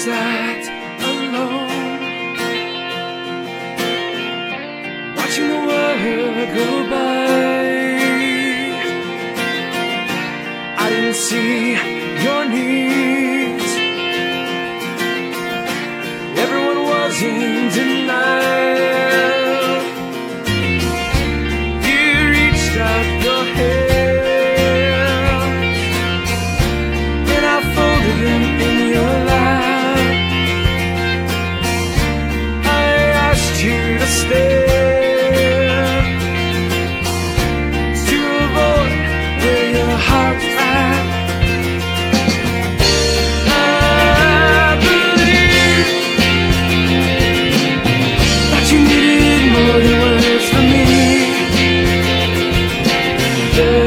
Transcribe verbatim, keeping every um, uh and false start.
sat alone, watching the world go by. I didn't see your needs. Everyone was in denial. You reached out your hand, and I folded them in your lap. I asked you to stay, to avoid where your heart was at. I believe that you needed more than words from me.